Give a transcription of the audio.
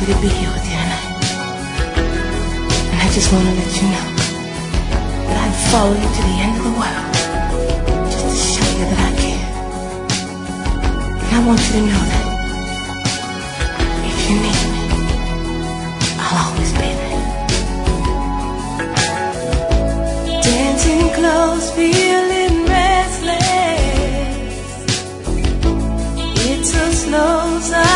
happy to be here with you tonight. And I just want to let you know that I'd follow you to the end of the world just to show you that I care. And I want you to know that if you need me, I'll always be there. Dancing close, feeling restless. It's a slow side.